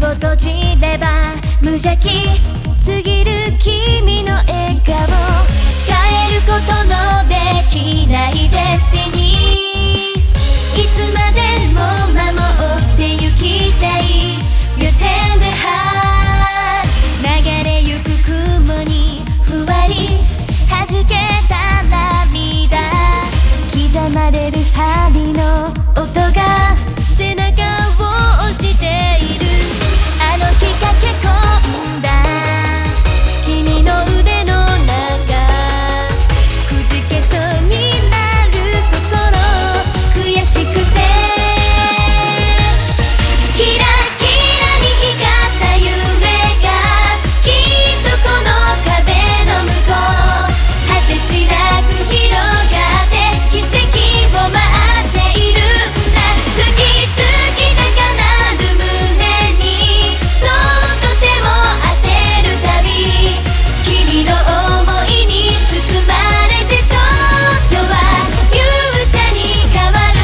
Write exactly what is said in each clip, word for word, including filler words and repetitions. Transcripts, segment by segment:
を閉じれば無邪気すぎる君の笑顔、変えることのできないデスティニー、いつまでも守ってゆきたい Your tender heart、 流れゆく雲にふわり弾けた涙、刻まれる針の音が背中を押している、あの日駆け込んだ君の腕の中、くじけそうになる心悔しくて、キラキラに光った夢がきっとこの壁の向こう果てしなく広がって奇跡を待っているんだ、好き好き高鳴る胸にそっと手を当てるたび、君の想いに包まれて少女は勇者に変わる、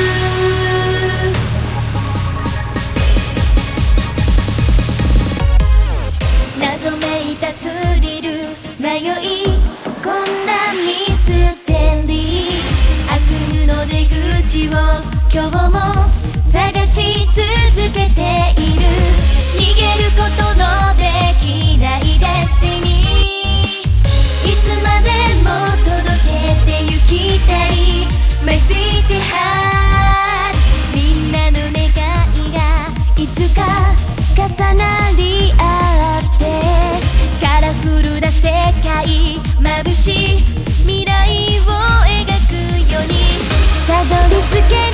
謎めいたスリル迷いこんなミステリー、悪夢の出口を今日も探し続けている、逃げることのできないデスティニー、いつまでも届けてゆきたい My City Heart、 みんなの願いがいつか重なり合ってカラフルな世界、眩しい未来を描くようにたどり着ける